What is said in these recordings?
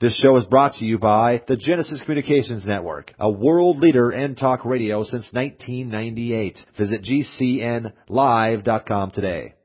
This show is brought to you by the Genesis Communications Network, a world leader in talk radio since 1998. Visit GCNlive.com today.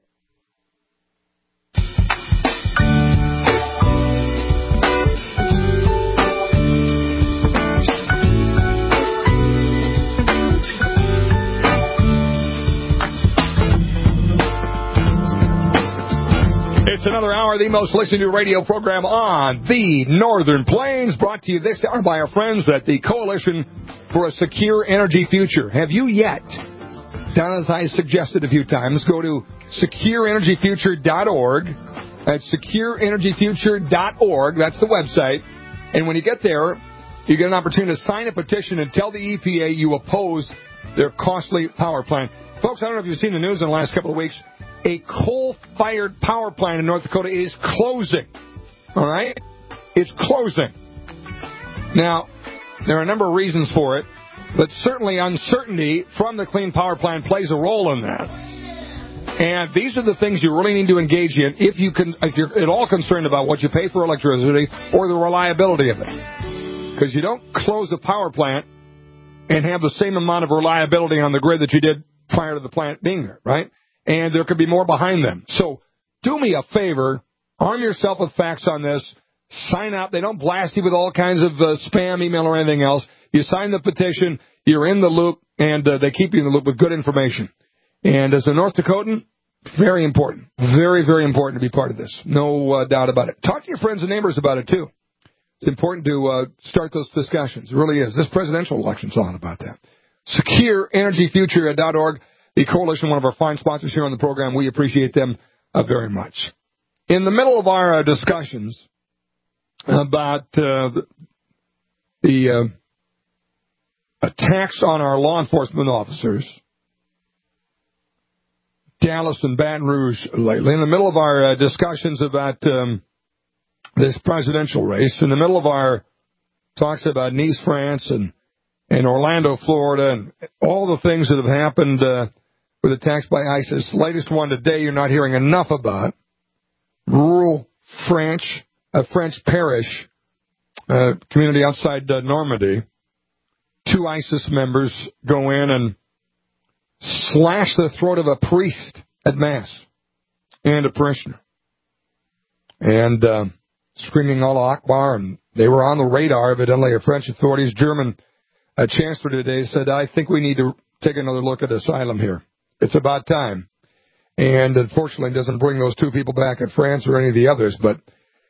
It's another hour of the most listened to radio program on the Northern Plains, brought to you this hour by our friends at the Coalition for a Secure Energy Future. Have you yet done as I suggested a few times? Go to secureenergyfuture.org. That's secureenergyfuture.org. That's the website. And when you get there, you get an opportunity to sign a petition and tell the EPA you oppose their costly power plant. Folks, I don't know if you've seen the news in the last couple of weeks. A coal-fired power plant in North Dakota is closing. All right? It's closing. Now, there are a number of reasons for it, but certainly uncertainty from the Clean Power Plan plays a role in that. And these are the things you really need to engage in if you're at all concerned about what you pay for electricity or the reliability of it. Because you don't close a power plant and have the same amount of reliability on the grid that you did prior to the plant being there, right? And there could be more behind them. So do me a favor, arm yourself with facts on this, sign up. They don't blast you with all kinds of spam email or anything else. You sign the petition, you're in the loop, and they keep you in the loop with good information. And as a North Dakotan, very important, very, very important to be part of this. No doubt about it. Talk to your friends and neighbors about it, too. It's important to start those discussions. It really is. This presidential election's all about that. SecureEnergyFuture.org. The Coalition, one of our fine sponsors here on the program. We appreciate them very much. In the middle of our discussions about the attacks on our law enforcement officers, Dallas and Baton Rouge lately, in the middle of our discussions about this presidential race, in the middle of our talks about Nice, France, and Orlando, Florida, and all the things that have happened with attacks by ISIS. Latest one today you're not hearing enough about. Rural French parish, community outside Normandy. 2 ISIS members go in and slash the throat of a priest at Mass and a parishioner. And screaming Allah Akbar, and they were on the radar, evidently, of French authorities. German chancellor today said, I think we need to take another look at asylum here. It's about time. And unfortunately, it doesn't bring those 2 people back in France or any of the others, but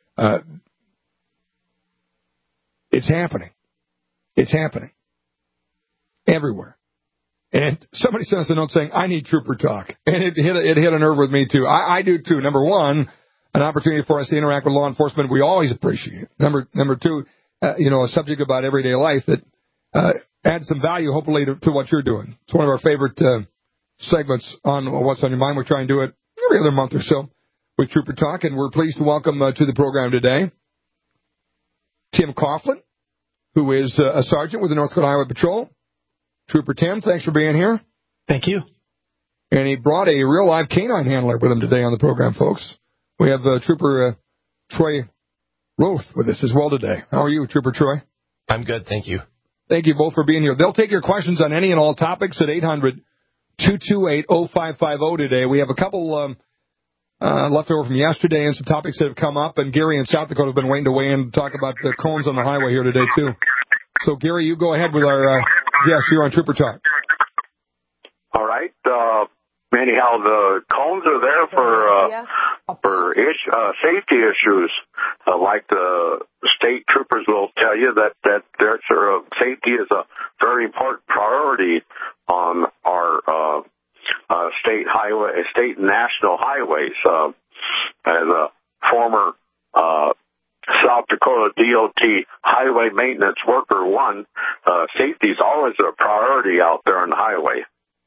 it's happening. It's happening. Everywhere. And somebody sent us a note saying, I need trooper talk. And it hit a nerve with me, too. I do, too. Number one, an opportunity for us to interact with law enforcement we always appreciate. Number two, a subject about everyday life that adds some value, hopefully, to what you're doing. It's one of our favorite segments on What's on Your Mind. We try and do it every other month or so with Trooper Talk, and we're pleased to welcome to the program today Tim Coughlin, who is a sergeant with the North Dakota Highway Patrol. Trooper Tim, thanks for being here. Thank you. And he brought a real-life canine handler with him today on the program, folks. We have Trooper Troy Roth with us as well today. How are you, Trooper Troy? I'm good, thank you. Thank you both for being here. They'll take your questions on any and all topics at 800-228-0550 today. We have a couple left over from yesterday and some topics that have come up, and Gary in South Dakota have been waiting to weigh in to talk about the cones on the highway here today, too. So, Gary, you go ahead with our guest here on Trooper Talk. All right. Anyhow, the cones are there for safety issues. Like the state troopers will tell you that their safety is a very important priority on our state and national highways. As a former South Dakota DOT highway maintenance worker, safety is always a priority out there on the highway.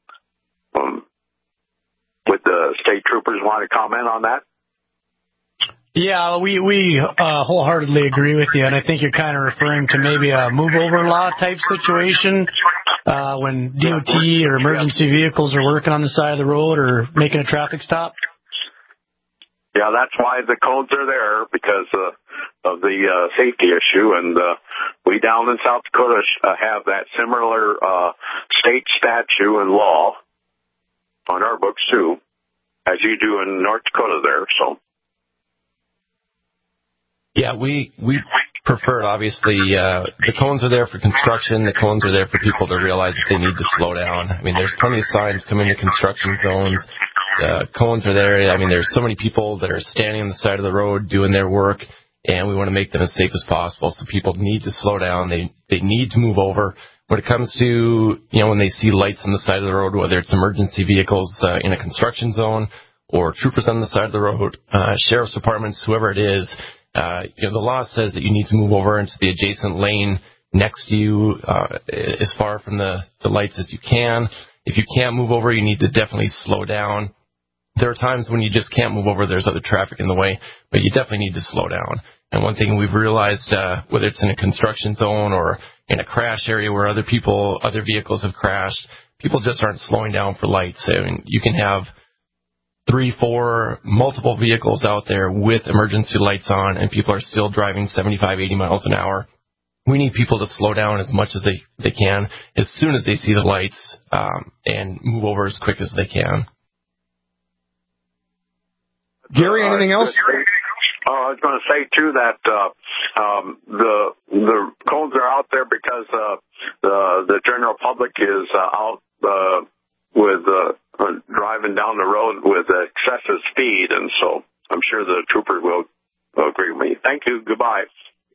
Would the state troopers want to comment on that? Yeah, we wholeheartedly agree with you, and I think you're kind of referring to maybe a move-over law type situation when DOT or emergency vehicles are working on the side of the road or making a traffic stop. Yeah, that's why the cones are there, because of the safety issue. And we down in South Dakota have that similar state statute and law on our books too, as you do in North Dakota there. So. Yeah, we prefer, obviously, the cones are there for construction. The cones are there for people to realize that they need to slow down. I mean, there's plenty of signs coming to construction zones. Cones are there. I mean, there's so many people that are standing on the side of the road doing their work, and we want to make them as safe as possible. So people need to slow down. They need to move over. When it comes to, when they see lights on the side of the road, whether it's emergency vehicles in a construction zone or troopers on the side of the road, sheriff's departments, whoever it is, the law says that you need to move over into the adjacent lane next to you, as far from the lights as you can. If you can't move over, you need to definitely slow down. There are times when you just can't move over, there's other traffic in the way, but you definitely need to slow down. And one thing we've realized, whether it's in a construction zone or in a crash area where other vehicles have crashed, people just aren't slowing down for lights. I mean, you can have 3, 4, multiple vehicles out there with emergency lights on, and people are still driving 75, 80 miles an hour. We need people to slow down as much as they can as soon as they see the lights, and move over as quick as they can. Gary, anything else? I was going to say, too, that the cones are out there because the general public is out with driving down the road with excessive speed, and so I'm sure the troopers will agree with me. Thank you. Goodbye.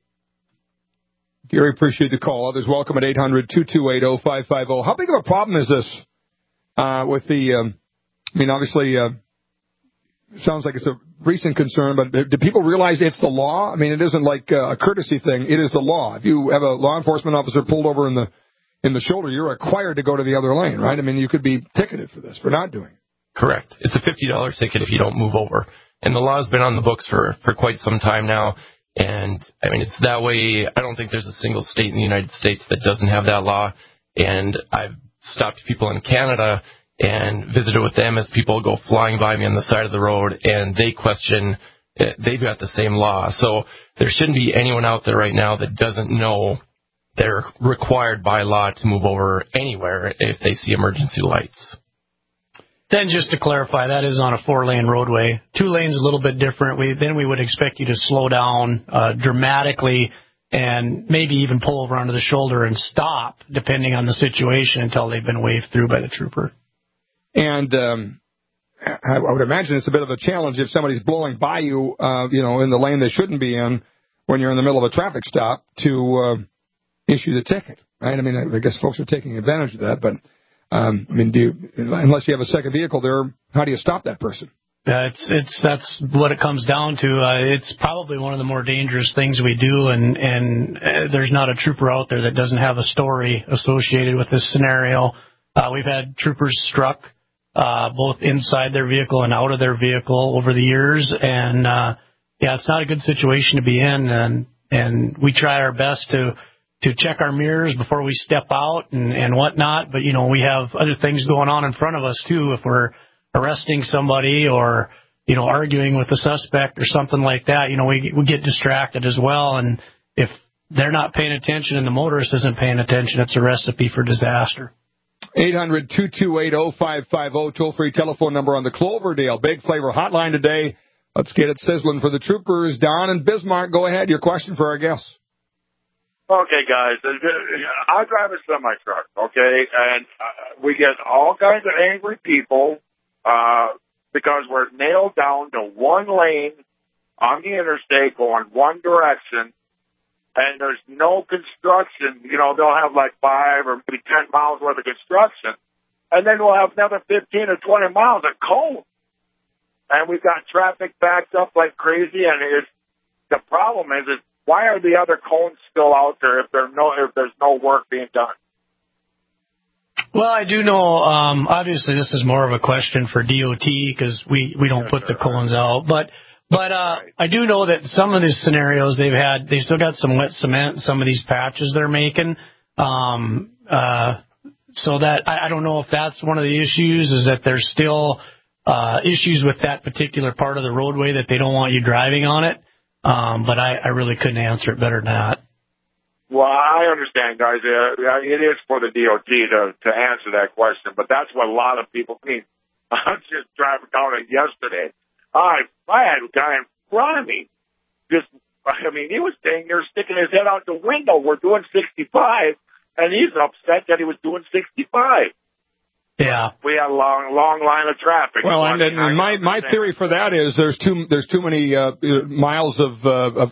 Gary, appreciate the call. Others welcome at 800-228-0550. How big of a problem is this with the, obviously, it sounds like it's a recent concern, but do people realize it's the law? I mean, it isn't like a courtesy thing. It is the law. If you have a law enforcement officer pulled over in the shoulder, you're required to go to the other lane, right? I mean, you could be ticketed for this, for not doing it. Correct. It's a $50 ticket if you don't move over. And the law has been on the books for quite some time now. And, I mean, it's that way. I don't think there's a single state in the United States that doesn't have that law. And I've stopped people in Canada and visited with them as people go flying by me on the side of the road, and they question, they've got the same law. So there shouldn't be anyone out there right now that doesn't know they're required by law to move over anywhere if they see emergency lights. Then just to clarify, that is on a 4-lane roadway. 2 lanes a little bit different. Then we would expect you to slow down dramatically and maybe even pull over onto the shoulder and stop, depending on the situation, until they've been waved through by the trooper. And I would imagine it's a bit of a challenge if somebody's blowing by you, in the lane they shouldn't be in when you're in the middle of a traffic stop to issue the ticket, right? I mean, I guess folks are taking advantage of that, but, unless you have a second vehicle there, how do you stop that person? That's what it comes down to. It's probably one of the more dangerous things we do, and there's not a trooper out there that doesn't have a story associated with this scenario. We've had troopers struck both inside their vehicle and out of their vehicle over the years, and it's not a good situation to be in, and we try our best to check our mirrors before we step out and whatnot, but we have other things going on in front of us too. If we're arresting somebody or arguing with the suspect or something like that, we get distracted as well, and if they're not paying attention and the motorist isn't paying attention, it's a recipe for disaster. 800-228-0550, toll-free telephone number on the Cloverdale Big Flavor Hotline today. Let's get it sizzling for the troopers. Don and Bismarck, go ahead. Your question for our guests. Okay, guys. I drive a semi-truck, okay, and we get all kinds of angry people because we're nailed down to one lane on the interstate going one direction, and there's no construction. They'll have like 5 or maybe 10 miles worth of construction, and then we'll have another 15 or 20 miles of cold. And we've got traffic backed up like crazy, and the problem is why are the other cones still out there if there's no work being done? Well, I do know, obviously this is more of a question for DOT because we don't put the cones out, but I do know that some of these scenarios they still got some wet cement, some of these patches they're making. So that I don't know if that's one of the issues, is that there's still issues with that particular part of the roadway that they don't want you driving on it. But I really couldn't answer it better than that. Well, I understand, guys. It is for the DOT to answer that question, but that's what a lot of people mean. I was just driving down it yesterday. I had a guy in front of me. He was staying there sticking his head out the window. We're doing 65, and he's upset that he was doing 65. Yeah, we had a long line of traffic. Well, and my theory for that is there's too many miles of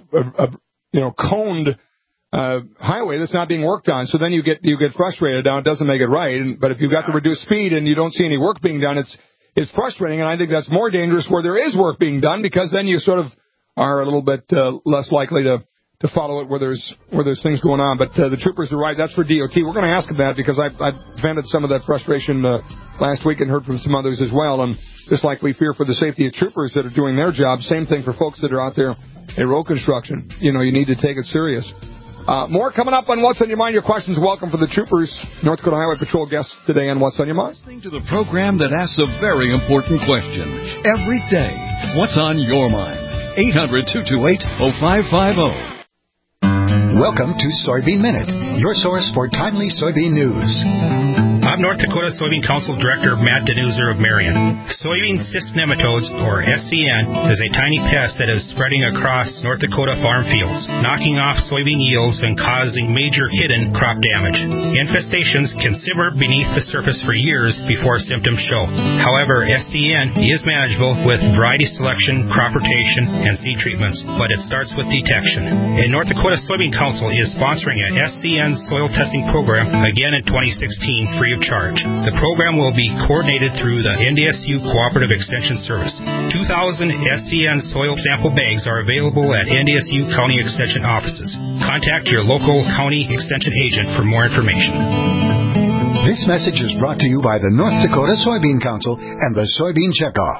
coned highway that's not being worked on. So then you get frustrated. Now it doesn't make it right. But if you've got to reduce speed and you don't see any work being done, it's frustrating. And I think that's more dangerous where there is work being done, because then you sort of are a little bit less likely to follow it where there's things going on. But the troopers are right. That's for DOT. We're going to ask them that, because I vented some of that frustration last week and heard from some others as well. And just like we fear for the safety of troopers that are doing their job, same thing for folks that are out there in road construction. You need to take it serious. More coming up on What's on Your Mind. Your questions welcome for the troopers. North Dakota Highway Patrol guests today on What's on Your Mind. Listening to the program that asks a very important question every day. What's on your mind? 800-228-0550. Welcome to Soybean Minute, your source for timely soybean news. I'm North Dakota Soybean Council Director Matt Denuser of Marion. Soybean cyst nematodes, or SCN, is a tiny pest that is spreading across North Dakota farm fields, knocking off soybean yields and causing major hidden crop damage. Infestations can simmer beneath the surface for years before symptoms show. However, SCN is manageable with variety selection, crop rotation, and seed treatments, but it starts with detection. And North Dakota Soybean Council is sponsoring a SCN soil testing program again in 2016 free of charge. The program will be coordinated through the NDSU Cooperative Extension Service. 2,000 SCN soil sample bags are available at NDSU County Extension offices. Contact your local county extension agent for more information. This message is brought to you by the North Dakota Soybean Council and the Soybean Checkoff.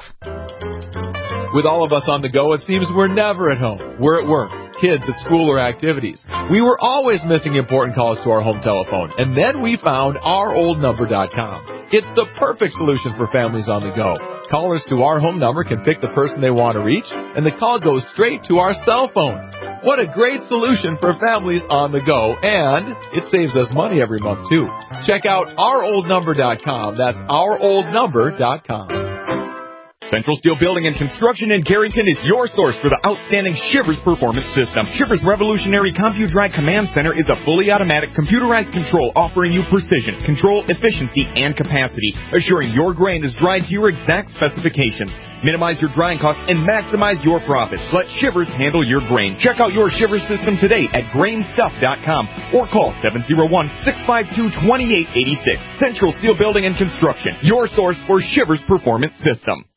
With all of us on the go, it seems we're never at home. We're at work, kids at school or activities. We were always missing important calls to our home telephone, and then we found ouroldnumber.com. It's the perfect solution for families on the go. Callers to our home number can pick the person they want to reach, and the call goes straight to our cell phones. What a great solution for families on the go, and it saves us money every month, too. Check out ouroldnumber.com. That's ouroldnumber.com. Central Steel Building and Construction in Carrington is your source for the outstanding Shivers Performance System. Shivers Revolutionary CompuDry Command Center is a fully automatic computerized control offering you precision, control, efficiency, and capacity, assuring your grain is dried to your exact specifications. Minimize your drying costs and maximize your profits. Let Shivers handle your grain. Check out your Shivers system today at grainstuff.com or call 701-652-2886. Central Steel Building and Construction, your source for Shivers Performance System.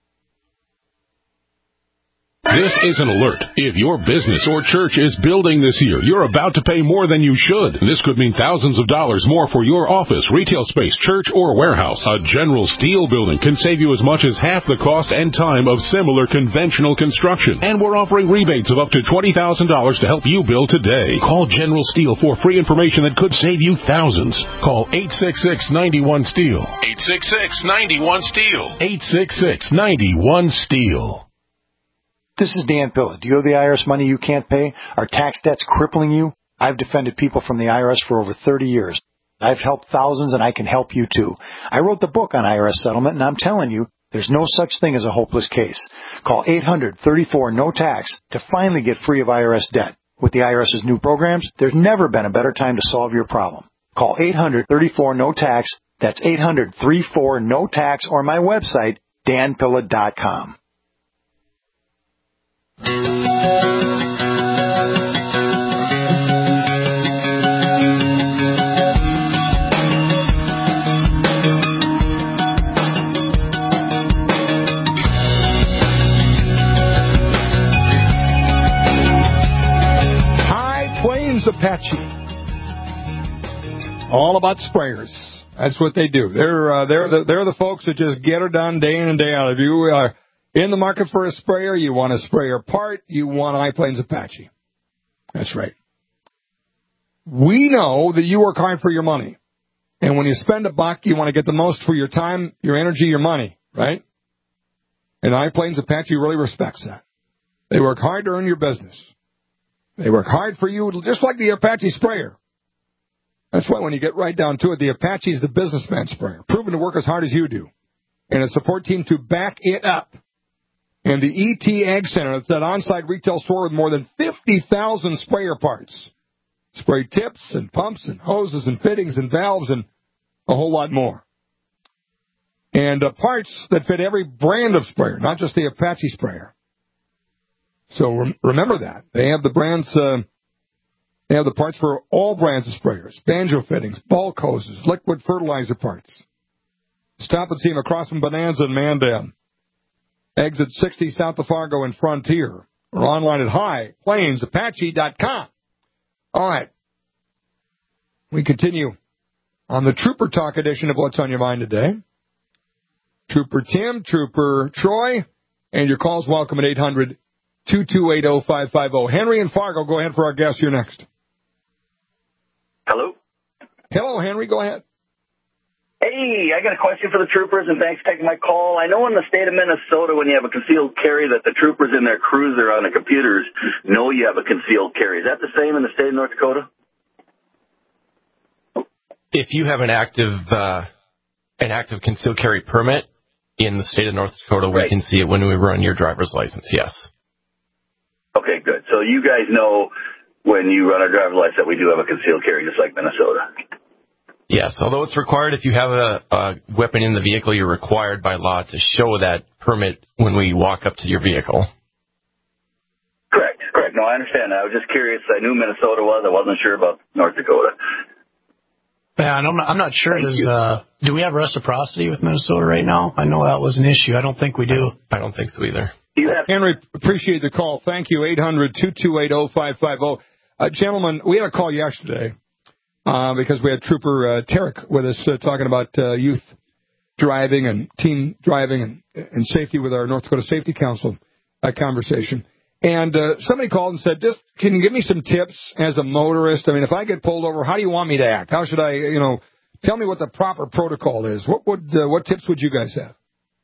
This is an alert. If your business or church is building this year, you're about to pay more than you should. This could mean thousands of dollars more for your office, retail space, church, or warehouse. A General Steel building can save you as much as half the cost and time of similar conventional construction. And we're offering rebates of up to $20,000 to help you build today. Call General Steel for free information that could save you thousands. Call 866-91-STEEL. 866-91-STEEL. 866-91-STEEL. This is Dan Pilla. Do you owe the IRS money you can't pay? Are tax debts crippling you? I've defended people from the IRS for over 30 years. I've helped thousands, and I can help you too. I wrote the book on IRS settlement, and I'm telling you, there's no such thing as a hopeless case. Call 800-34-NO-TAX to finally get free of IRS debt. With the IRS's new programs, there's never been a better time to solve your problem. Call 800-34-NO-TAX. That's 800-34-NO-TAX, or my website, danpilla.com. High Plains Apache. All about sprayers. That's what they do. They're the folks that just get her done day in and day out. If you are in the market for a sprayer, you want a sprayer part, you want High Plains Apache. That's right. We know that you work hard for your money. And when you spend a buck, you want to get the most for your time, your energy, your money, right? And High Plains Apache really respects that. They work hard to earn your business. They work hard for you, just like the Apache sprayer. That's why when you get right down to it, the Apache is the businessman sprayer, proven to work as hard as you do, and a support team to back it up. And the ET Ag Center, that's that on-site retail store with more than 50,000 sprayer parts. Spray tips and pumps and hoses and fittings and valves and a whole lot more. And parts that fit every brand of sprayer, not just the Apache sprayer. So remember that. They have the brands, they have the parts for all brands of sprayers. Banjo fittings, bulk hoses, liquid fertilizer parts. Stop and see them across from Bonanza and Mandan. Exit 60 south of Fargo and Frontier. Or online at highplainsapache.com. All right. We continue on the Trooper Talk edition of What's on Your Mind today. Trooper Tim, Trooper Troy, and your calls welcome at 800-228-0550. Henry in Fargo, go ahead for our guest. You're next. Hello? Hello, Henry. Go ahead. Hey, I got a question for the troopers, and thanks for taking my call. I know in the state of Minnesota, when you have a concealed carry, that the troopers in their cruiser on the computers know you have a concealed carry. Is that the same in the state of North Dakota? If you have an active concealed carry permit in the state of North Dakota, we can see it when we run your driver's license, yes. Okay, good. So you guys know when you run our driver's license that we do have a concealed carry, just like Minnesota. Yes, although it's required, if you have a weapon in the vehicle, you're required by law to show that permit when we walk up to your vehicle. Correct. No, I understand. I was just curious. I knew Minnesota was. I wasn't sure about North Dakota. Yeah, and I'm not sure. Do we have reciprocity with Minnesota right now? I know that was an issue. I don't think we do. I don't think so either. Henry, appreciate the call. Thank you. 800-228-0550. Gentlemen, we had a call yesterday. Because we had Trooper Tarek with us talking about youth driving and teen driving and safety with our North Dakota Safety Council conversation. And somebody called and said, just can you give me some tips as a motorist? I mean, if I get pulled over, how do you want me to act? How should I, tell me what the proper protocol is. What tips would you guys have?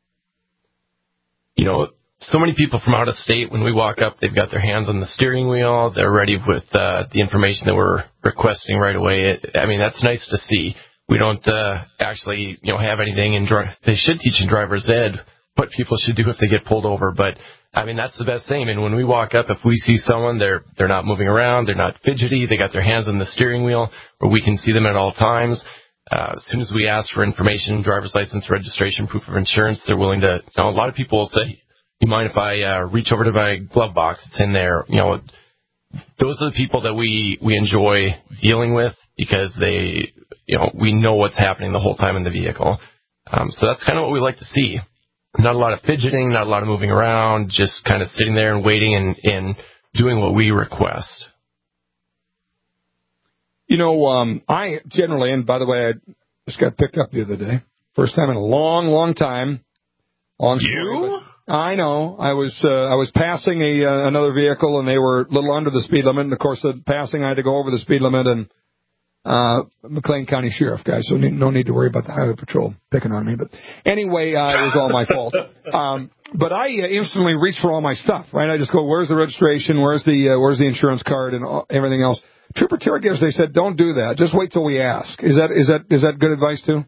So many people from out of state, when we walk up, they've got their hands on the steering wheel. They're ready with the information that we're requesting right away. That's nice to see. We don't actually, have anything in they should teach in driver's ed what people should do if they get pulled over. But, that's the best thing. And when we walk up, if we see someone, they're not moving around, they're not fidgety, they got their hands on the steering wheel, where we can see them at all times. As soon as we ask for information, driver's license, registration, proof of insurance, they're willing to, a lot of people will say, you mind if I reach over to my glove box? It's in there. Those are the people that we enjoy dealing with because they, we know what's happening the whole time in the vehicle. So that's kind of what we like to see. Not a lot of fidgeting, not a lot of moving around, just kind of sitting there and waiting and doing what we request. I generally, and by the way, I just got picked up the other day. First time in a long, long time. You? I know. I was passing another vehicle, and they were a little under the speed limit. And, of course, the passing, I had to go over the speed limit. And McLean County Sheriff, guys, so no need to worry about the Highway Patrol picking on me. But anyway, it was all my fault. But I instantly reach for all my stuff, right? I just go, where's the registration? Where's the insurance card and everything else? Trooper Terry gives, they said, don't do that. Just wait till we ask. Is that good advice, too?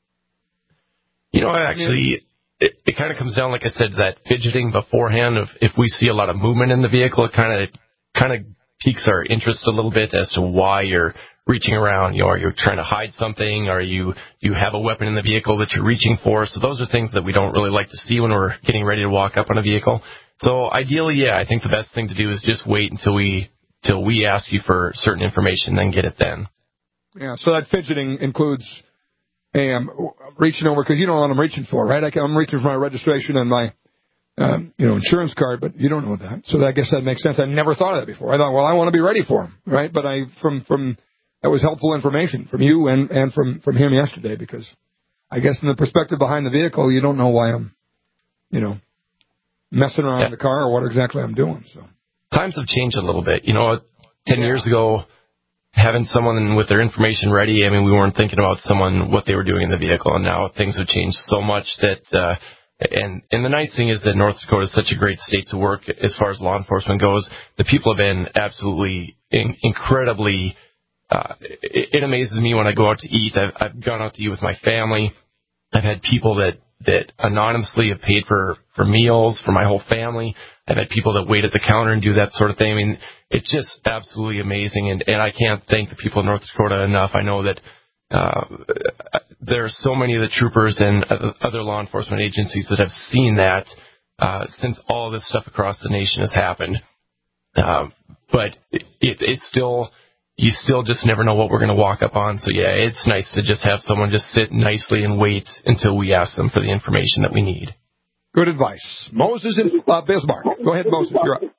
Actually... It kind of comes down, like I said, to that fidgeting beforehand. If we see a lot of movement in the vehicle, it kind of piques our interest a little bit as to why you're reaching around. Are you trying to hide something? Do you have a weapon in the vehicle that you're reaching for? So those are things that we don't really like to see when we're getting ready to walk up on a vehicle. So ideally, I think the best thing to do is just wait until we ask you for certain information, then get it then. Yeah. So that fidgeting includes. Hey, I'm reaching over because you don't know what I'm reaching for, right? I'm reaching for my registration and my, insurance card, but you don't know that. So I guess that makes sense. I never thought of that before. I thought, well, I want to be ready for him, right? But from that was helpful information from you and from him yesterday because I guess from the perspective behind the vehicle, you don't know why I'm, messing around in the car or what exactly I'm doing. So times have changed a little bit. 10 years ago. Having someone with their information ready, we weren't thinking about what they were doing in the vehicle, and now things have changed so much that And the nice thing is that North Dakota is such a great state to work as far as law enforcement goes. The people have been absolutely incredibly. It amazes me when I go out to eat. I've gone out to eat with my family. I've had people that anonymously have paid for meals for my whole family. I've had people that wait at the counter and do that sort of thing. I mean, it's just absolutely amazing, and I can't thank the people of North Dakota enough. I know that there are so many of the troopers and other law enforcement agencies that have seen that since all of this stuff across the nation has happened. But it's still, you still just never know what we're going to walk up on. So, yeah, it's nice to just have someone just sit nicely and wait until we ask them for the information that we need. Good advice. Moses in Bismarck. Go ahead, Moses. You're up.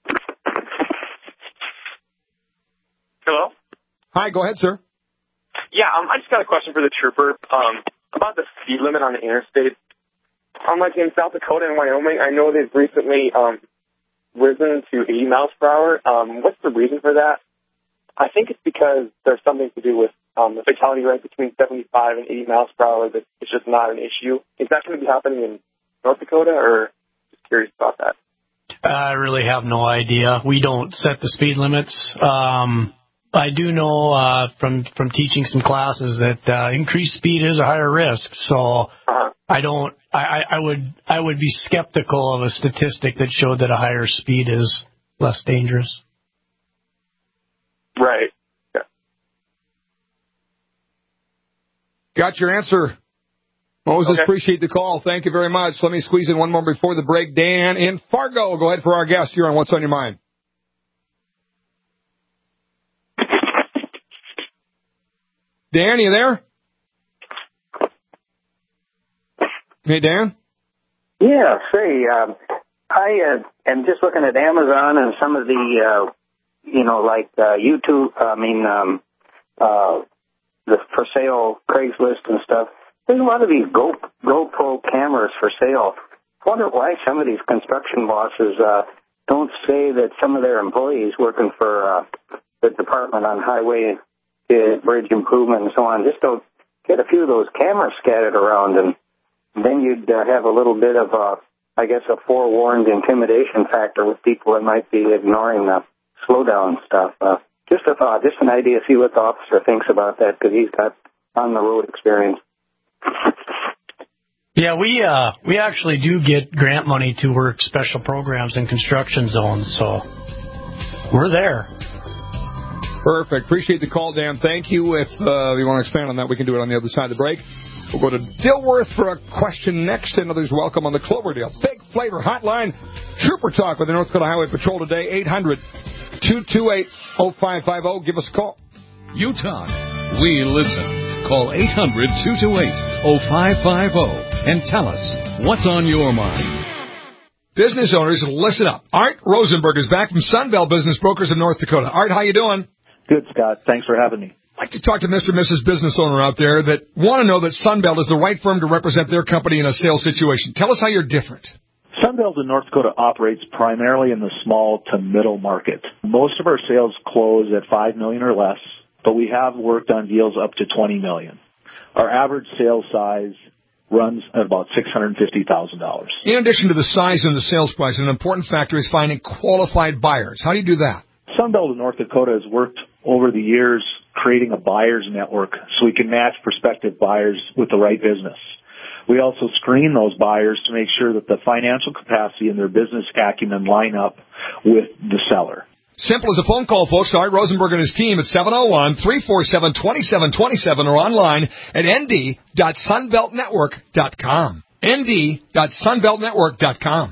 Hello? Hi, go ahead, sir. Yeah, I just got a question for the trooper about the speed limit on the interstate. Like in South Dakota and Wyoming, I know they've recently risen to 80 miles per hour. What's the reason for that? I think it's because there's something to do with the fatality rate between 75 and 80 miles per hour that it's just not an issue. Is that going to be happening in North Dakota, or just curious about that? I really have no idea. We don't set the speed limits. I do know from teaching some classes that increased speed is a higher risk. So I would be skeptical of a statistic that showed that a higher speed is less dangerous. Right. Yeah. Got your answer. Moses, okay. Appreciate the call. Thank you very much. Let me squeeze in one more before the break. Dan in Fargo. Go ahead for our guest. You're on What's on Your Mind. Dan, you there? Hey, Dan? Yeah, say, I am just looking at Amazon and some of the, YouTube, the for sale Craigslist and stuff. There's a lot of these GoPro cameras for sale. I wonder why some of these construction bosses don't say that some of their employees working for the Department on Highway Bridge Improvement and so on, just don't get a few of those cameras scattered around, and then you'd have a little bit of, a forewarned intimidation factor with people that might be ignoring the slowdown stuff. Just a thought, just an idea, see what the officer thinks about that, because he's got on-the-road experience. Yeah, we actually do get grant money to work special programs in construction zones, so we're there. Perfect. Appreciate the call, Dan. Thank you. If you want to expand on that, we can do it on the other side of the break. We'll go to Dilworth for a question next, and others welcome on the Cloverdale Big Flavor Hotline. Trooper Talk with the North Dakota Highway Patrol today, 800-228-0550. Give us a call. You talk. We listen. Call 800-228-0550 and tell us what's on your mind. Business owners, listen up. Art Rosenberg is back from Sunbelt Business Brokers in North Dakota. Art, how you doing? Good, Scott. Thanks for having me. I'd like to talk to Mr. and Mrs. Business Owner out there that want to know that Sunbelt is the right firm to represent their company in a sales situation. Tell us how you're different. Sunbelt in North Dakota operates primarily in the small to middle market. Most of our sales close at $5 million or less, but we have worked on deals up to $20 million. Our average sales size runs at about $650,000. In addition to the size and the sales price, an important factor is finding qualified buyers. How do you do that? Sunbelt in North Dakota has worked over the years creating a buyer's network so we can match prospective buyers with the right business. We also screen those buyers to make sure that the financial capacity and their business acumen line up with the seller. Simple as a phone call, folks. Art Rosenberg and his team at 701-347-2727 or online at nd.sunbeltnetwork.com. nd.sunbeltnetwork.com.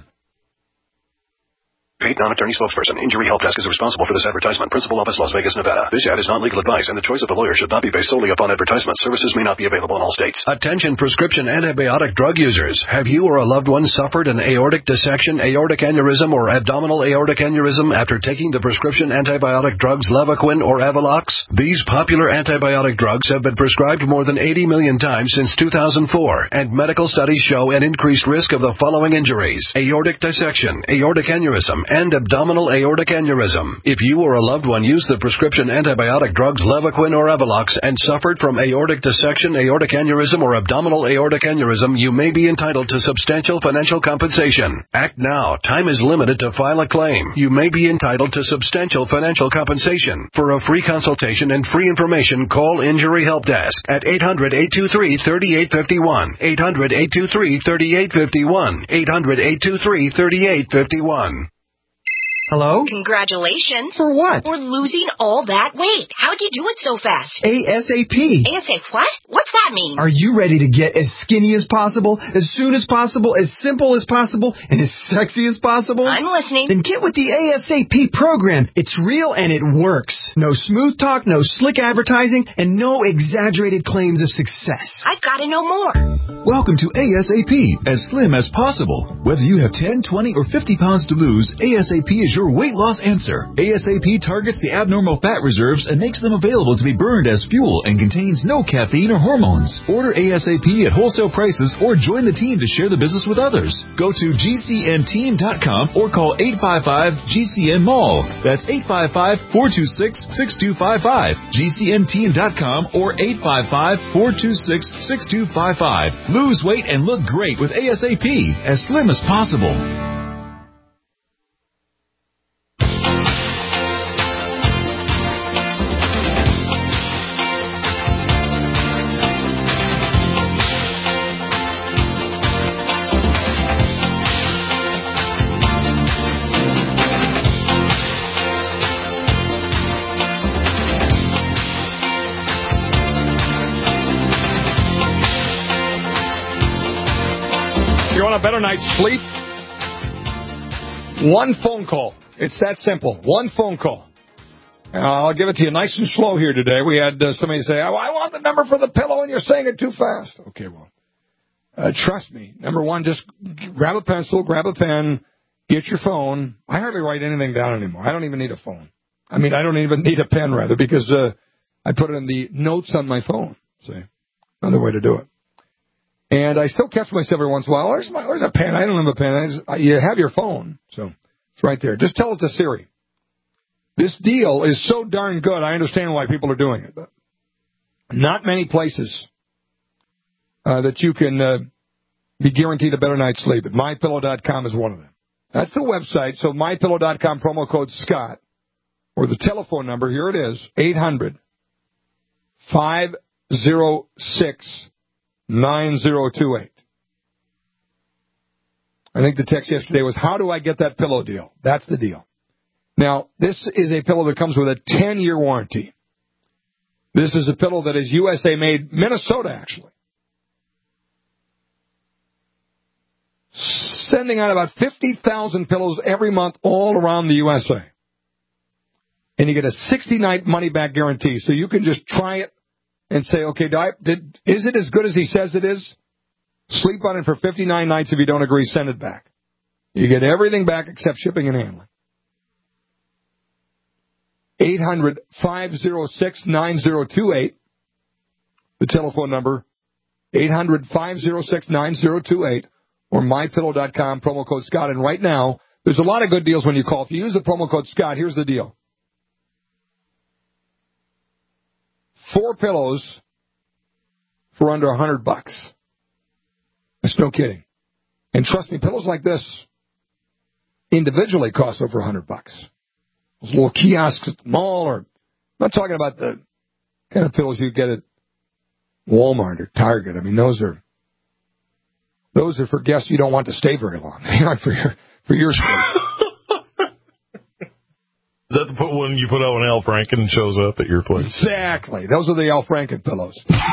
Paid non-attorney spokesperson. Injury Help Desk is responsible for this advertisement. Principal office, Las Vegas, Nevada. This ad is not legal advice, and the choice of the lawyer should not be based solely upon advertisement. Services may not be available in all states. Attention prescription antibiotic drug users. Have you or a loved one suffered an aortic dissection, aortic aneurysm, or abdominal aortic aneurysm after taking the prescription antibiotic drugs Levaquin or Avelox? These popular antibiotic drugs have been prescribed more than 80 million times since 2004, and medical studies show an increased risk of the following injuries: aortic dissection, aortic aneurysm, and abdominal aortic aneurysm. If you or a loved one used the prescription antibiotic drugs Levaquin or Avelox and suffered from aortic dissection, aortic aneurysm, or abdominal aortic aneurysm, you may be entitled to substantial financial compensation. Act now. Time is limited to file a claim. You may be entitled to substantial financial compensation. For a free consultation and free information, call Injury Help Desk at 800-823-3851. 800-823-3851. 800-823-3851. Hello? Congratulations. For what? For losing all that weight. How'd you do it so fast? ASAP. ASAP what? What's that mean? Are you ready to get as skinny as possible, as soon as possible, as simple as possible, and as sexy as possible? I'm listening. Then get with the ASAP program. It's real and it works. No smooth talk, no slick advertising, and no exaggerated claims of success. I've got to know more. Welcome to ASAP, as slim as possible. Whether you have 10, 20, or 50 pounds to lose, ASAP is your weight loss answer. ASAP targets the abnormal fat reserves and makes them available to be burned as fuel and contains no caffeine or hormones. Order ASAP at wholesale prices or join the team to share the business with others. Go to GCNteam.com or call 855-GCN-MALL. That's 855-426-6255. GCNteam.com or 855-426-6255. Lose weight and look great with ASAP, as slim as possible. You want a better night's sleep? One phone call. It's that simple. One phone call. I'll give it to you nice and slow here today. We had somebody say, I want the number for the pillow, and you're saying it too fast. Okay, well, trust me. Number one, just grab a pencil, grab a pen, get your phone. I hardly write anything down anymore. I don't even need a phone. I mean, I don't even need a pen, rather, because I put it in the notes on my phone. See, another way to do it. And I still catch myself every once in a while. Where's a pen? I don't have a pen. You have your phone, so it's right there. Just tell it to Siri. This deal is so darn good, I understand why people are doing it. But not many places that you can be guaranteed a better night's sleep. At MyPillow.com is one of them. That's the website. So MyPillow.com, promo code Scott, or the telephone number, here it is, 800-506-9028. I think the text yesterday was, how do I get that pillow deal? That's the deal. Now, this is a pillow that comes with a 10-year warranty. This is a pillow that is USA made, Minnesota, actually. Sending out about 50,000 pillows every month all around the USA. And you get a 60-night money-back guarantee, so you can just try it and say, okay, is it as good as he says it is? Sleep on it for 59 nights. If you don't agree, send it back. You get everything back except shipping and handling. 800-506-9028. The telephone number, 800-506-9028, or MyPillow.com, promo code Scott. And right now, there's a lot of good deals when you call. If you use the promo code Scott, here's the deal. 4 pillows for under $100. That's no kidding. And trust me, pillows like this individually cost over $100. Those little kiosks at the mall, or I'm not talking about the kind of pillows you get at Walmart or Target. I mean, those are for guests you don't want to stay very long. They aren't for your sleep. Is that the one you put out when Al Franken shows up at your place? Exactly. Those are the Al Franken pillows.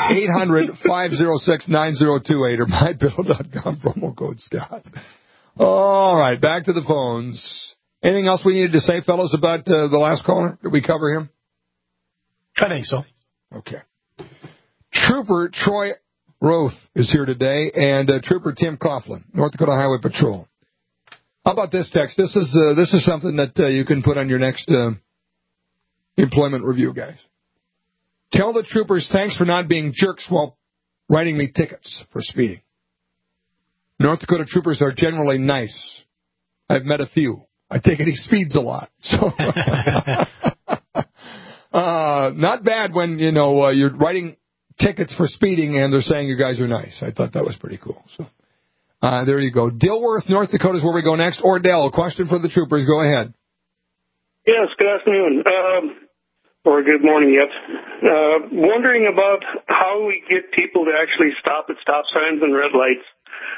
800-506-9028 or MyPillow.com, promo code Scott. All right, back to the phones. Anything else we needed to say, fellas, about the last caller? Did we cover him? I think so. Okay. Trooper Troy Roth is here today, and Trooper Tim Coughlin, North Dakota Highway Patrol. How about this text? This is something that you can put on your next employment review, guys. Tell the troopers thanks for not being jerks while writing me tickets for speeding. North Dakota troopers are generally nice. I've met a few. I take it he speeds a lot. So not bad when, you're writing tickets for speeding and they're saying you guys are nice. I thought that was pretty cool. So there you go. Dilworth, North Dakota is where we go next. Ordell, a question for the troopers. Go ahead. Yes, good afternoon. Or good morning yet. Wondering about how we get people to actually stop at stop signs and red lights.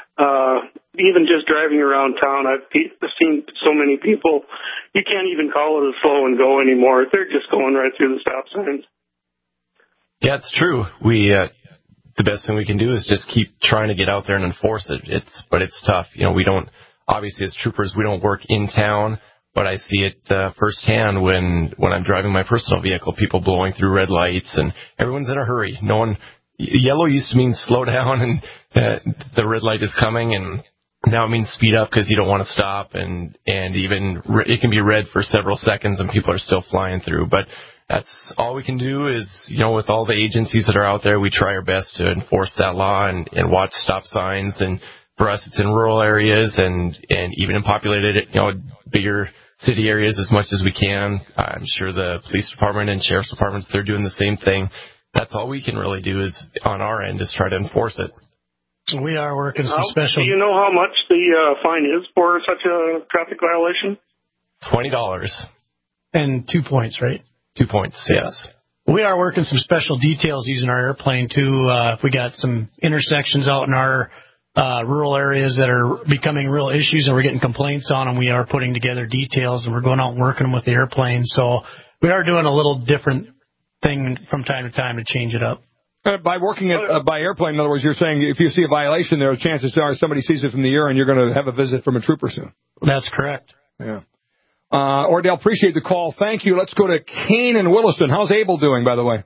Even just driving around town, I've seen so many people, you can't even call it a slow and go anymore. They're just going right through the stop signs. Yeah, it's true. The best thing we can do is just keep trying to get out there and enforce it. But it's tough. We don't, obviously as troopers, we don't work in town, but I see it firsthand when I'm driving my personal vehicle, people blowing through red lights and everyone's in a hurry. Yellow used to mean slow down and the red light is coming, and now it means speed up because you don't want to stop, and even it can be red for several seconds and people are still flying through. But that's all we can do is, with all the agencies that are out there, we try our best to enforce that law and watch stop signs. And for us, it's in rural areas and even in populated, bigger city areas as much as we can. I'm sure the police department and sheriff's departments, they're doing the same thing. That's all we can really do is on our end is try to enforce it. We are working some special. Do you know how much the fine is for such a traffic violation? $20. And 2 points, right? 2 points, yes. We are working some special details using our airplane, too. If we got some intersections out in our rural areas that are becoming real issues and we're getting complaints on them, we are putting together details and we're going out and working them with the airplane. So we are doing a little different thing from time to time to change it up. By working it by airplane, in other words, you're saying if you see a violation there, chances are somebody sees it from the air and you're going to have a visit from a trooper soon. That's correct. Yeah. Ordell, appreciate the call. Thank you. Let's go to Kane and Williston. How's Abel doing, by the way?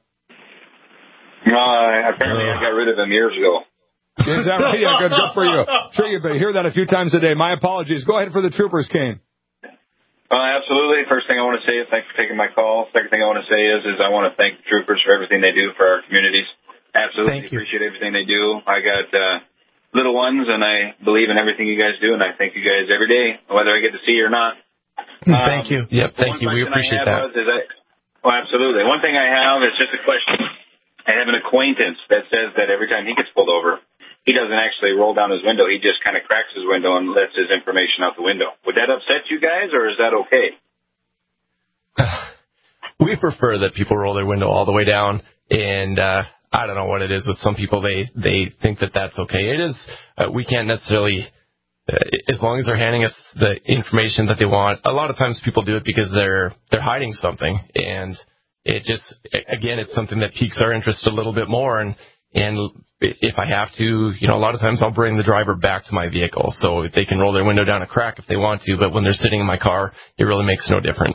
Apparently I got rid of him years ago. Is that right? Yeah, good for you. Sure, you hear that a few times a day. My apologies. Go ahead for the troopers, Kane. Absolutely. First thing I want to say is thanks for taking my call. Second thing I want to say is I want to thank the troopers for everything they do for our communities. Absolutely appreciate everything they do. I got little ones, and I believe in everything you guys do, and I thank you guys every day, whether I get to see you or not. Thank you. Yep, thank you. We appreciate that. Absolutely. One thing I have is just a question. I have an acquaintance that says that every time he gets pulled over, he doesn't actually roll down his window. He just kind of cracks his window and lets his information out the window. Would that upset you guys, or is that okay? We prefer that people roll their window all the way down, and I don't know what it is with some people. They think that that's okay. It is. We can't necessarily, as long as they're handing us the information that they want. A lot of times people do it because they're hiding something, and it just, again, it's something that piques our interest a little bit more. And if I have to, a lot of times I'll bring the driver back to my vehicle so they can roll their window down a crack if they want to. But when they're sitting in my car, it really makes no difference.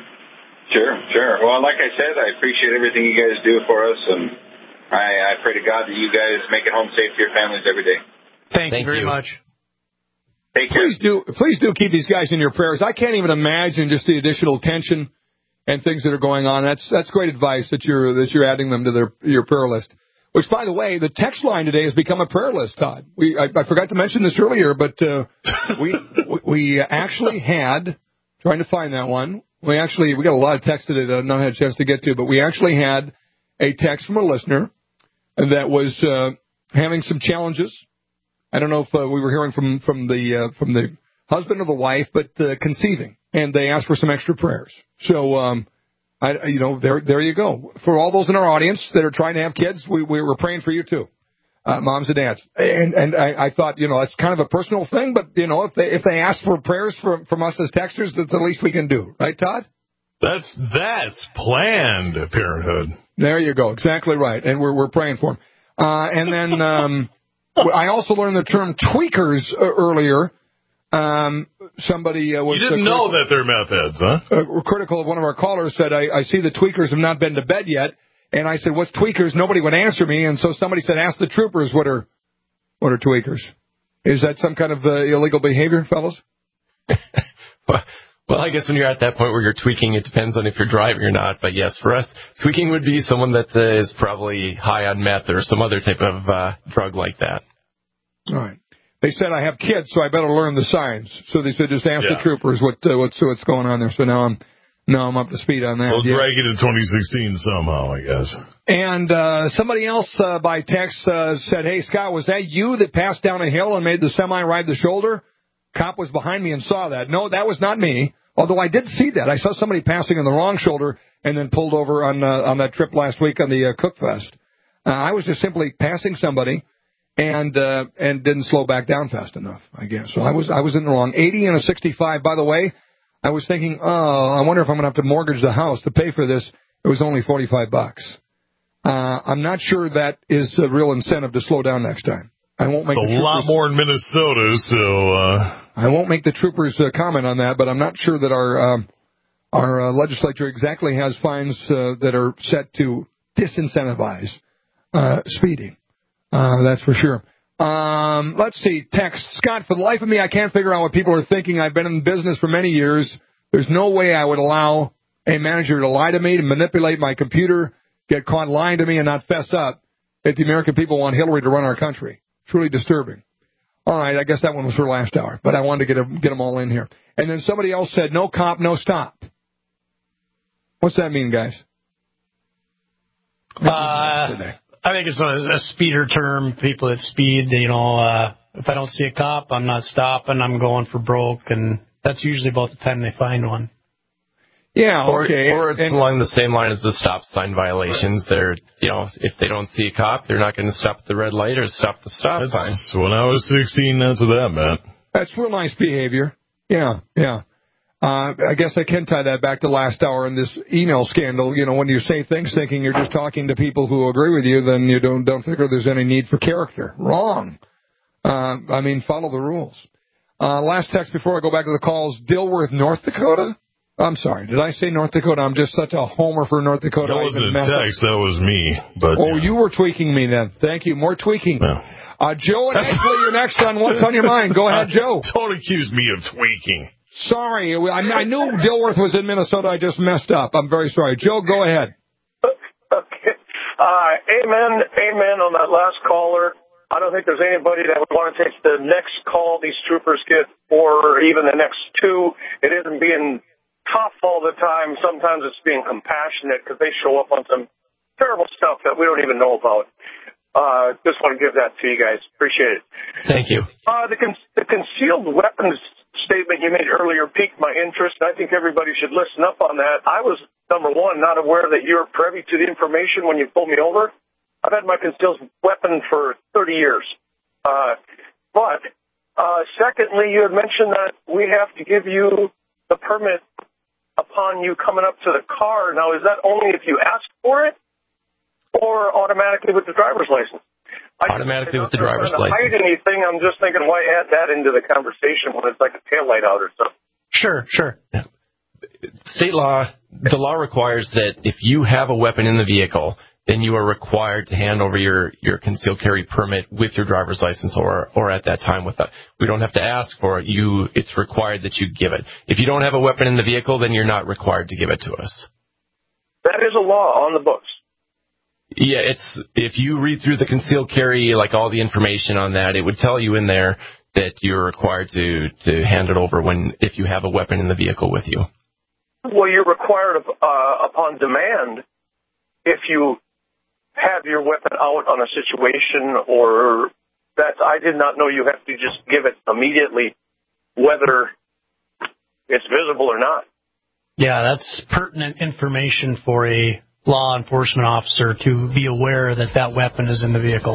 Sure. Well, like I said, I appreciate everything you guys do for us, and I pray to God that you guys make it home safe to your families every day. Thank you very much. Take care. Please do keep these guys in your prayers. I can't even imagine just the additional tension and things that are going on. That's great advice that you're adding them to your prayer list. Which, by the way, the text line today has become a prayer list, Todd. I forgot to mention this earlier, but we actually had, trying to find that one. We got a lot of text today that I've not had a chance to get to, but we actually had a text from a listener that was having some challenges. I don't know if we were hearing from the husband or the wife, but conceiving, and they asked for some extra prayers. So, there you go. For all those in our audience that are trying to have kids, we were praying for you too, moms and dads. And I thought, it's kind of a personal thing, but if they ask for prayers from us as texters, that's the least we can do, right, Todd? That's Planned Parenthood. There you go, exactly right, and we're praying for them. And then I also learned the term tweakers earlier. Somebody was. You didn't know that they're meth heads, huh? Critical of one of our callers said, I see the tweakers have not been to bed yet. And I said, what's tweakers? Nobody would answer me. And so somebody said, ask the troopers what are tweakers. Is that some kind of illegal behavior, fellas? Well, I guess when you're at that point where you're tweaking, it depends on if you're driving or not. But yes, for us, tweaking would be someone that is probably high on meth or some other type of drug like that. All right. They said I have kids, so I better learn the signs. So they said just ask the troopers what's going on there. So now I'm up to speed on that. We'll drag it to 2016 somehow, I guess. And somebody else by text said, "Hey, Scott, was that you that passed down a hill and made the semi ride the shoulder? Cop was behind me and saw that." No, that was not me. Although I did see that. I saw somebody passing on the wrong shoulder and then pulled over on that trip last week on the Cookfest. I was just simply passing somebody and didn't slow back down fast enough, I guess. So I was in the wrong. 80 and a 65. By the way, I was thinking, I wonder if I'm going to have to mortgage the house to pay for this. It was only $45. I'm not sure that is a real incentive to slow down next time. I won't make a lot more in Minnesota, so I won't make the troopers comment on that, but I'm not sure that our legislature exactly has fines that are set to disincentivize speeding. That's for sure. Let's see. Text. Scott, for the life of me, I can't figure out what people are thinking. I've been in business for many years. There's no way I would allow a manager to lie to me, to manipulate my computer, get caught lying to me, and not fess up if the American people want Hillary to run our country. Truly disturbing. All right, I guess that one was for last hour, but I wanted to get them all in here. And then somebody else said, no cop, no stop. What's that mean, guys? I think it's a speeder term. People that speed, if I don't see a cop, I'm not stopping. I'm going for broke, and that's usually about the time they find one. Yeah, okay. Or it's along the same line as the stop sign violations. They're, if they don't see a cop, they're not going to stop at the red light or stop the stop sign. When I was 16, that's what that meant. That's real nice behavior. Yeah. I guess I can tie that back to last hour in this email scandal. When you say things thinking you're just talking to people who agree with you, then you don't figure there's any need for character. Wrong. Follow the rules. Last text before I go back to the calls, Dilworth, North Dakota. I'm sorry. Did I say North Dakota? I'm just such a homer for North Dakota. That wasn't a text. That was me. But you were tweaking me then. Thank you. More tweaking. Yeah. Joe and Ashley, you're next on What's on Your Mind. Go ahead, Joe. Don't accuse me of tweaking. Sorry. I knew Dilworth was in Minnesota. I just messed up. I'm very sorry. Joe, go ahead. Okay. Amen on that last caller. I don't think there's anybody that would want to take the next call these troopers get or even the next two. It isn't being tough all the time. Sometimes it's being compassionate because they show up on some terrible stuff that we don't even know about. Just want to give that to you guys. Appreciate it. Thank you. The concealed weapons statement you made earlier piqued my interest, and I think everybody should listen up on that. I was, number one, not aware that you were privy to the information when you pulled me over. I've had my concealed weapon for 30 years. But secondly, you had mentioned that we have to give you the permit upon you coming up to the car. Now, is that only if you ask for it or automatically with the driver's license? Automatically with the driver's license. Hide anything? I'm just thinking, why add that into the conversation when it's like a taillight out or something? Sure. Yeah. State law, the law requires that if you have a weapon in the vehicle, then you are required to hand over your concealed carry permit with your driver's license or at that time with that. We don't have to ask for it. It's required that you give it. If you don't have a weapon in the vehicle, then you're not required to give it to us. That is a law on the books. Yeah, if you read through the concealed carry, like all the information on that, it would tell you in there that you're required to hand it over if you have a weapon in the vehicle with you. Well, you're required upon demand if you have your weapon out on a situation or that. I did not know you have to just give it immediately, whether it's visible or not. Yeah, that's pertinent information for a law enforcement officer to be aware that weapon is in the vehicle.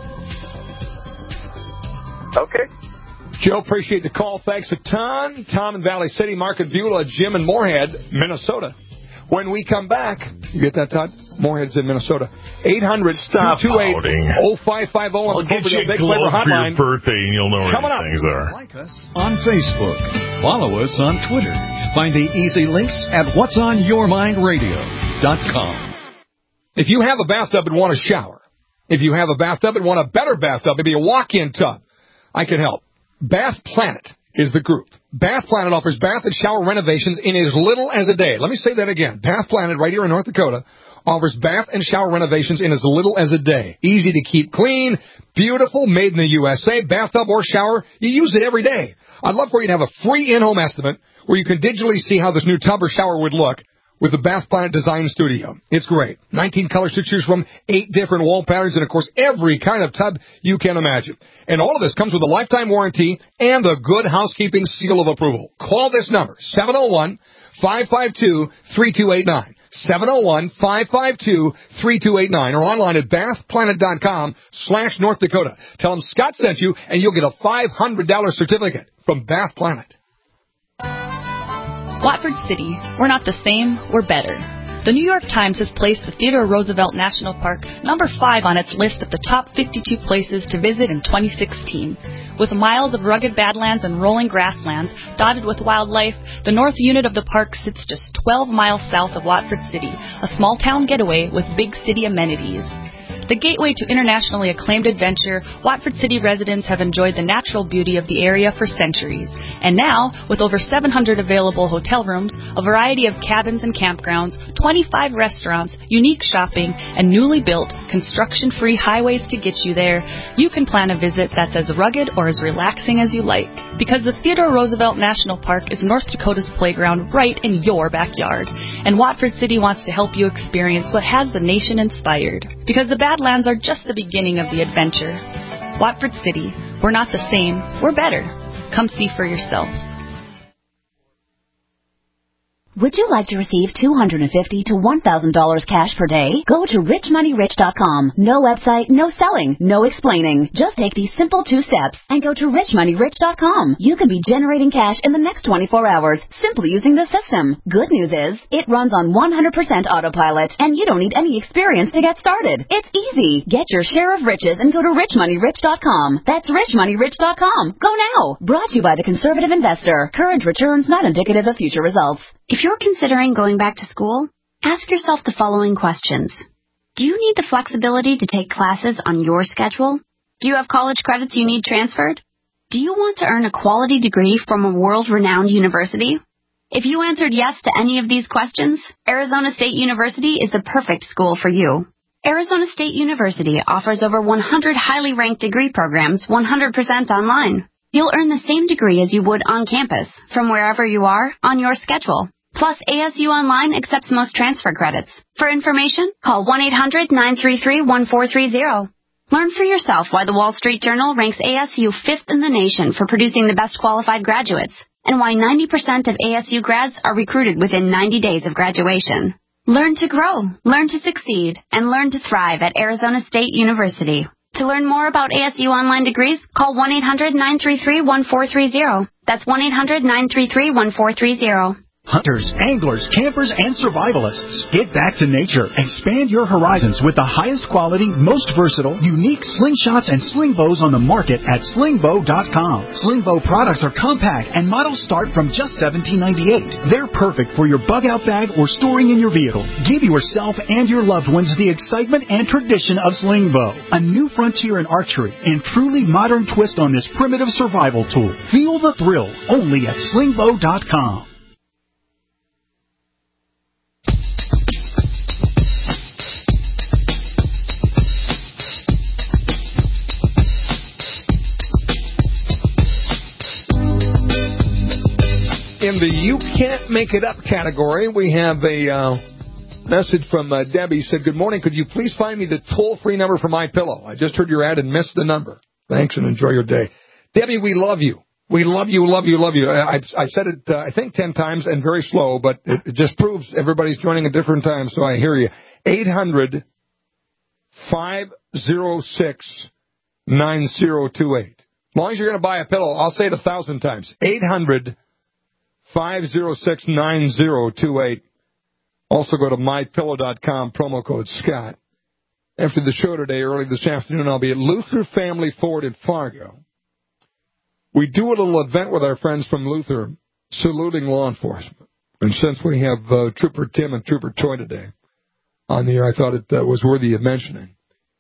Okay. Joe, appreciate the call. Thanks a ton. Tom in Valley City, Mark in Beulah, Jim in Moorhead, Minnesota. When we come back, you get that, Todd? Moorhead's in Minnesota. 800-228-0550 on the Get you a glove for your birthday, and you'll know where these things are. Like us on Facebook. Follow us on Twitter. Find the easy links at whatsonyourmindradio.com. If you have a bathtub and want a shower, if you have a bathtub and want a better bathtub, maybe a walk-in tub, I can help. Bath Planet is the group. Bath Planet offers bath and shower renovations in as little as a day. Let me say that again. Bath Planet, right here in North Dakota, offers bath and shower renovations in as little as a day. Easy to keep clean, beautiful, made in the USA, bathtub or shower. You use it every day. I'd love for you to have a free in-home estimate where you can digitally see how this new tub or shower would look with the Bath Planet Design Studio. It's great. 19 colors to choose from, 8 different wall patterns, and, of course, every kind of tub you can imagine. And all of this comes with a lifetime warranty and the Good Housekeeping seal of approval. Call this number, 701-552-3289. 701-552-3289, or online at bathplanet.com/North Dakota. Tell them Scott sent you, and you'll get a $500 certificate from Bath Planet. Watford City, we're not the same, we're better. The New York Times has placed the Theodore Roosevelt National Park number 5 on its list of the top 52 places to visit in 2016. With miles of rugged badlands and rolling grasslands dotted with wildlife, the north unit of the park sits just 12 miles south of Watford City, a small town getaway with big city amenities. The gateway to internationally acclaimed adventure, Watford City residents have enjoyed the natural beauty of the area for centuries. And now, with over 700 available hotel rooms, a variety of cabins and campgrounds, 25 restaurants, unique shopping, and newly built, construction-free highways to get you there, you can plan a visit that's as rugged or as relaxing as you like. Because the Theodore Roosevelt National Park is North Dakota's playground right in your backyard. And Watford City wants to help you experience what has the nation inspired. Because the Badlands are just the beginning of the adventure. Watford City, we're not the same, we're better. Come see for yourself. Would you like to receive $250 to $1,000 cash per day? Go to richmoneyrich.com. No website, no selling, no explaining. Just take these simple 2 steps and go to richmoneyrich.com. You can be generating cash in the next 24 hours simply using the system. Good news is, it runs on 100% autopilot and you don't need any experience to get started. It's easy. Get your share of riches and go to richmoneyrich.com. That's richmoneyrich.com. Go now. Brought to you by the Conservative Investor. Current returns not indicative of future results. If you're considering going back to school, ask yourself the following questions. Do you need the flexibility to take classes on your schedule? Do you have college credits you need transferred? Do you want to earn a quality degree from a world-renowned university? If you answered yes to any of these questions, Arizona State University is the perfect school for you. Arizona State University offers over 100 highly ranked degree programs 100% online. You'll earn the same degree as you would on campus, from wherever you are, on your schedule. Plus, ASU Online accepts most transfer credits. For information, call 1-800-933-1430. Learn for yourself why the Wall Street Journal ranks ASU 5th in the nation for producing the best qualified graduates, and why 90% of ASU grads are recruited within 90 days of graduation. Learn to grow, learn to succeed, and learn to thrive at Arizona State University. To learn more about ASU Online degrees, call 1-800-933-1430. That's 1-800-933-1430. Hunters, anglers, campers, and survivalists. Get back to nature. Expand your horizons with the highest quality, most versatile, unique slingshots and sling bows on the market at slingbow.com. Slingbow products are compact and models start from just $17.98. They're perfect for your bug-out bag or storing in your vehicle. Give yourself and your loved ones the excitement and tradition of Slingbow, a new frontier in archery and truly modern twist on this primitive survival tool. Feel the thrill only at slingbow.com. In the You Can't Make It Up category, we have a message from Debbie. Said, good morning. Could you please find me the toll-free number for MyPillow? I just heard your ad and missed the number. Thanks and enjoy your day. Debbie, we love you. We love you, love you, love you. I said it, I think, 10 times and very slow, but it just proves everybody's joining at different times, so I hear you. 800-506-9028. As long as you're going to buy a pillow, I'll say it 1,000 times. 800-506-9028. Also go to mypillow.com, promo code Scott. After the show today, early this afternoon, I'll be at Luther Family Ford in Fargo. We do a little event with our friends from Luther, saluting law enforcement. And since we have Trooper Tim and Trooper Toy today on the air, I thought it was worthy of mentioning.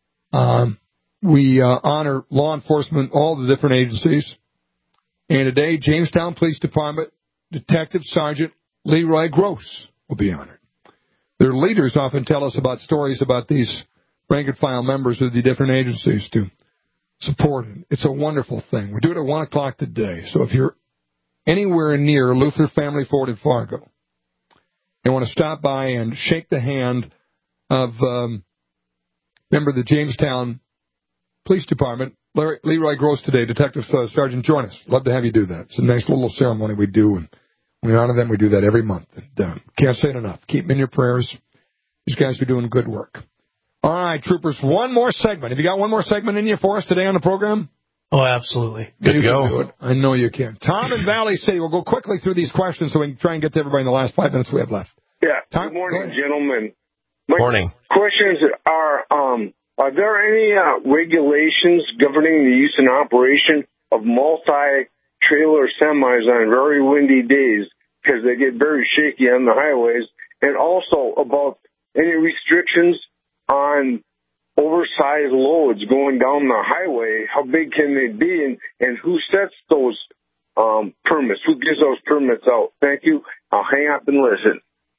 We honor law enforcement, all the different agencies. And today, Jamestown Police Department Detective Sergeant Leroy Gross will be honored. their leaders often tell us about stories about these rank-and-file members of the different agencies to support it. It's a wonderful thing. We do it at 1 o'clock today. So if you're anywhere near Luther Family Ford in Fargo and want to stop by and shake the hand of member of the Jamestown Police Department, Leroy Gross today, Detective Sergeant, join us. Love to have you do that. It's a nice little ceremony we do, and we honor them. We do that every month. And, can't say it enough. Keep them in your prayers. These guys are doing good work. All right, troopers, one more segment. Have you got one more segment in you for us today on the program? Oh, absolutely. Good to go. I know you can. Tom in Valley City. We'll go quickly through these questions so we can try and get to everybody in the last 5 minutes we have left. Yeah. Tom, good morning, gentlemen. My morning. Questions are there any regulations governing the use and operation of multi-trailer semis on very windy days, because they get very shaky on the highways, and also about any restrictions on oversized loads going down the highway? How big can they be, and who sets those permits? Who gives those permits out? Thank you. I'll hang up and listen.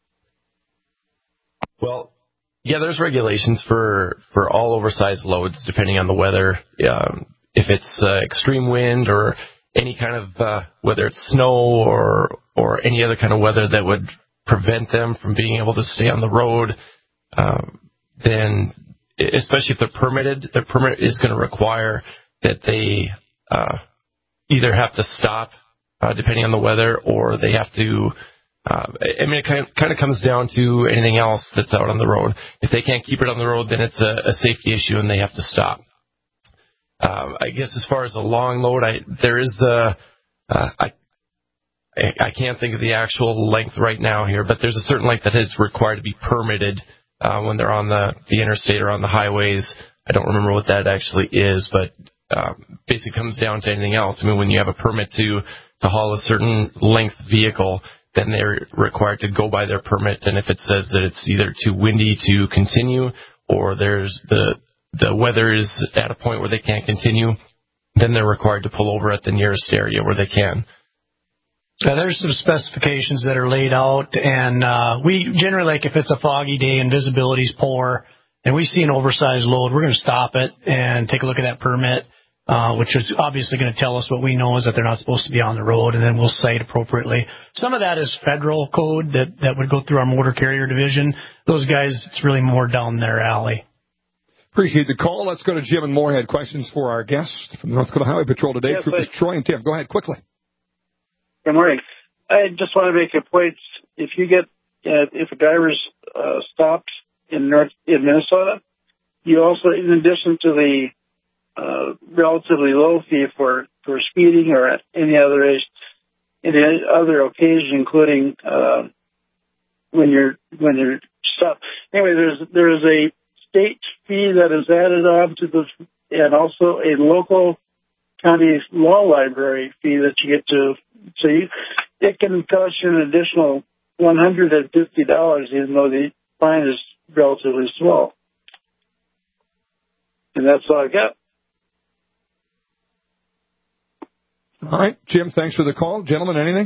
Well, yeah, there's regulations for all oversized loads depending on the weather. If it's extreme wind or any kind of whether it's snow or any other kind of weather that would prevent them from being able to stay on the road, then especially if they're permitted, their permit is going to require that they either have to stop depending on the weather, or they have to. It kind of comes down to anything else that's out on the road. If they can't keep it on the road, then it's a safety issue and they have to stop. I guess as far as a long load, there is I can't think of the actual length right now here, but there's a certain length that is required to be permitted when they're on the interstate or on the highways. I don't remember what that actually is, but basically comes down to anything else. I mean, when you have a permit to haul a certain length vehicle, then they're required to go by their permit. And if it says that it's either too windy to continue, or there's the weather is at a point where they can't continue, then they're required to pull over at the nearest area where they can. Yeah, there's some specifications that are laid out, and we generally, like if it's a foggy day and visibility's poor and we see an oversized load, we're going to stop it and take a look at that permit, which is obviously going to tell us what we know is that they're not supposed to be on the road, and then we'll cite appropriately. Some of that is federal code that would go through our motor carrier division. Those guys, it's really more down their alley. Appreciate the call. Let's go to Jim and Moorhead. Questions for our guest from the North Dakota Highway Patrol today. Yes, Troopers Troy and Tim. Go ahead quickly. Good morning. I just want to make a point. If you get, if a driver's stopped in Minnesota, you also, in addition to the relatively low fee for speeding or at any other occasion, including when you're stopped. Anyway, there's a state fee that is added on to the, and also a local county law library fee that you get to. So it can cost you an additional $150, even though the fine is relatively small. And that's all I got. All right, Jim, thanks for the call. Gentlemen, anything?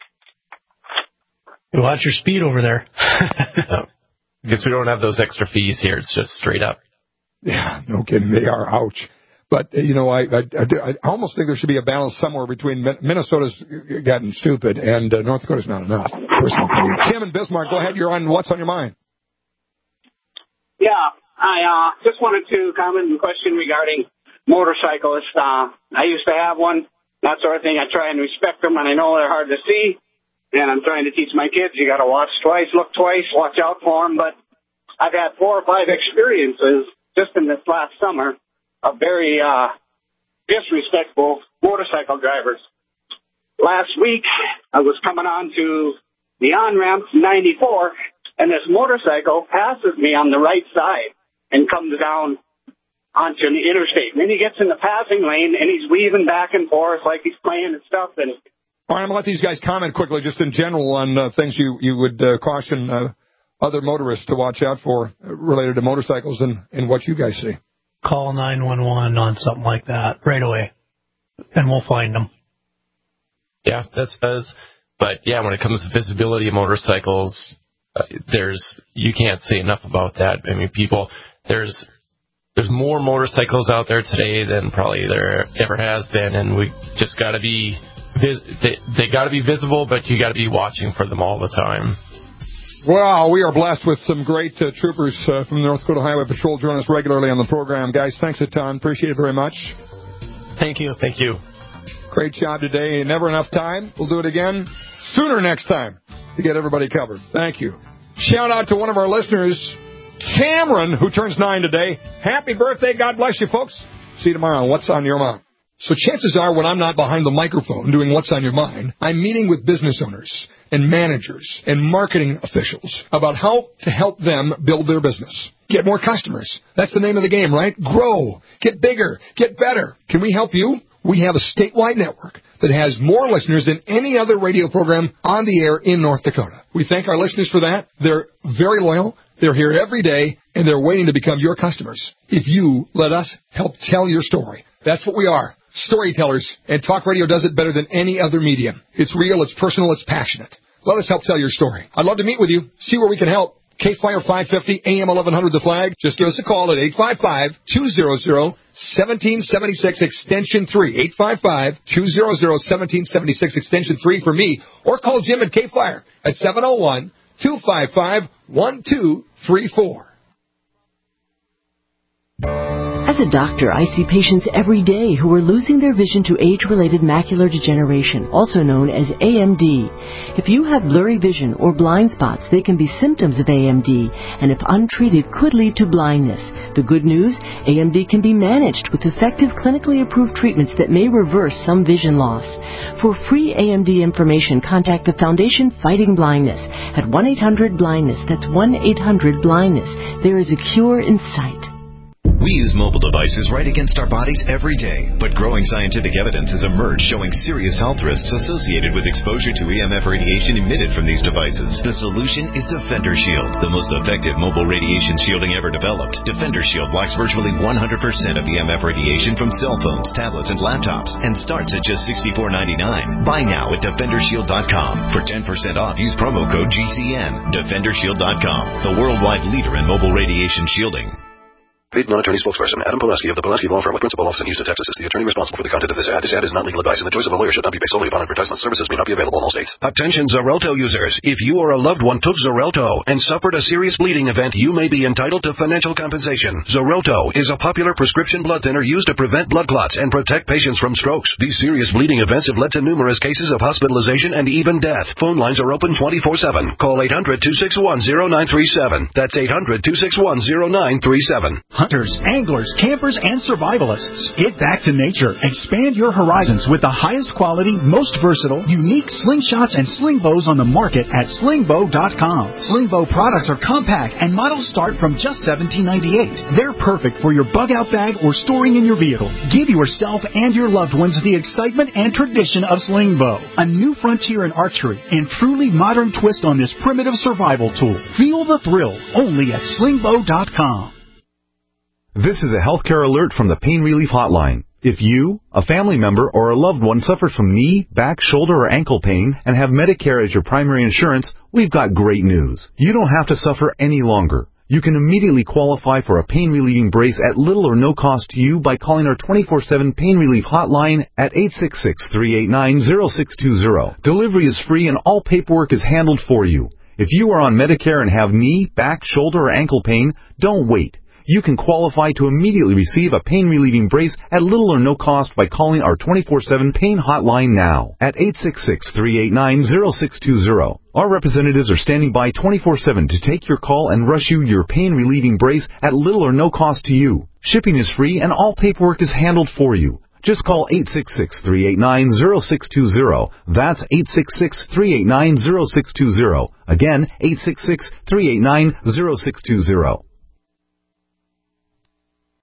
Watch your speed over there. I guess we don't have those extra fees here. It's just straight up. Yeah, no kidding. They are. Ouch. But, you know, I almost think there should be a balance somewhere between Minnesota's gotten stupid and North Dakota's not enough. Tim and Bismarck, go ahead. You're on What's on Your Mind. Yeah, I just wanted to comment and question regarding motorcyclists. I used to have one, that sort of thing. I try and respect them, and I know they're hard to see. And I'm trying to teach my kids, you got to watch twice, look twice, watch out for them. But I've had 4 or 5 experiences just in this last summer of very disrespectful motorcycle drivers. Last week, I was coming on to the on-ramp 94, and this motorcycle passes me on the right side and comes down onto the interstate. And then he gets in the passing lane, and he's weaving back and forth like he's playing and stuff. And all right, I'm going to let these guys comment quickly, just in general, on things you would caution other motorists to watch out for related to motorcycles and what you guys see. Call 911 on something like that right away, and we'll find them. Yeah, that does. But, yeah, when it comes to visibility of motorcycles, you can't say enough about that. I mean, people, there's more motorcycles out there today than probably there ever has been, and we just got to be they got to be visible, but you got to be watching for them all the time. Well, we are blessed with some great troopers from the North Dakota Highway Patrol joining us regularly on the program. Guys, thanks a ton. Appreciate it very much. Thank you. Thank you. Great job today. Never enough time. We'll do it again sooner next time to get everybody covered. Thank you. Shout out to one of our listeners, Cameron, who turns 9 today. Happy birthday. God bless you, folks. See you tomorrow on What's on Your Mind. So chances are when I'm not behind the microphone doing What's on Your Mind, I'm meeting with business owners and managers and marketing officials about how to help them build their business. Get more customers. That's the name of the game, right? Grow. Get bigger. Get better. Can we help you? We have a statewide network that has more listeners than any other radio program on the air in North Dakota. We thank our listeners for that. They're very loyal. They're here every day, and they're waiting to become your customers. If you let us help tell your story, that's what we are. Storytellers, and talk radio does it better than any other medium. It's real, it's personal, it's passionate. Let us help tell your story. I'd love to meet with you, see where we can help. K-Fire 550, AM 1100 The Flag. Just give us a call at 855-200-1776, extension 3. 855-200-1776, extension 3 for me. Or call Jim at K-Fire at 701-255-1234. As a doctor, I see patients every day who are losing their vision to age-related macular degeneration, also known as AMD. If you have blurry vision or blind spots, they can be symptoms of AMD, and if untreated, could lead to blindness. The good news, AMD can be managed with effective clinically approved treatments that may reverse some vision loss. For free AMD information, contact the Foundation Fighting Blindness at 1-800-BLINDNESS. That's 1-800-BLINDNESS. There is a cure in sight. We use mobile devices right against our bodies every day, but growing scientific evidence has emerged showing serious health risks associated with exposure to EMF radiation emitted from these devices. The solution is Defender Shield, the most effective mobile radiation shielding ever developed. Defender Shield blocks virtually 100% of EMF radiation from cell phones, tablets, and laptops, and starts at just $64.99. Buy now at DefenderShield.com. For 10% off, use promo code GCN. DefenderShield.com, the worldwide leader in mobile radiation shielding. Paid non-attorney spokesperson Adam Pulaski of the Pulaski Law Firm with principal office in Houston, Texas is the attorney responsible for the content of this ad. This ad is not legal advice, and the choice of a lawyer should not be based solely upon advertisement. Services may not be available in all states. Attention Xarelto users. If you or a loved one took Xarelto and suffered a serious bleeding event, you may be entitled to financial compensation. Xarelto is a popular prescription blood thinner used to prevent blood clots and protect patients from strokes. These serious bleeding events have led to numerous cases of hospitalization and even death. Phone lines are open 24/7. Call 800-261-0937. That's 800-261-0937. Hunters, anglers, campers, and survivalists. Get back to nature. Expand your horizons with the highest quality, most versatile, unique slingshots and sling bows on the market at slingbow.com. Slingbow products are compact and models start from just $17.98. They're perfect for your bug-out bag or storing in your vehicle. Give yourself and your loved ones the excitement and tradition of Slingbow, a new frontier in archery and truly modern twist on this primitive survival tool. Feel the thrill only at slingbow.com. This is a healthcare alert from the Pain Relief Hotline. If you, a family member, or a loved one suffers from knee, back, shoulder, or ankle pain and have Medicare as your primary insurance, we've got great news. You don't have to suffer any longer. You can immediately qualify for a pain-relieving brace at little or no cost to you by calling our 24/7 Pain Relief Hotline at 866-389-0620. Delivery is free and all paperwork is handled for you. If you are on Medicare and have knee, back, shoulder, or ankle pain, don't wait. You can qualify to immediately receive a pain-relieving brace at little or no cost by calling our 24/7 Pain Hotline now at 866-389-0620. Our representatives are standing by 24/7 to take your call and rush you your pain-relieving brace at little or no cost to you. Shipping is free and all paperwork is handled for you. Just call 866-389-0620. That's 866-389-0620. Again, 866-389-0620.